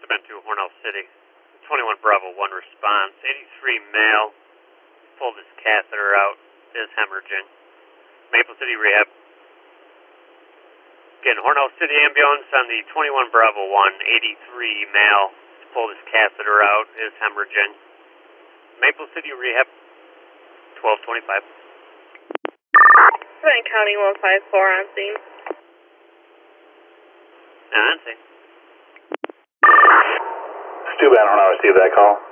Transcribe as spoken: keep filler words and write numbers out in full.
been to Hornell City. twenty-one Bravo one response. eighty-three male. Pulled his catheter out. Is hemorrhaging. Maple City Rehab. Again, Hornell City ambulance on the twenty-one Bravo one. eighty-three male. Pulled his catheter out. Is hemorrhaging. Maple City Rehab. twelve twenty-five. Savannah County one five four on scene. On scene. Stu Banner, when I received that call.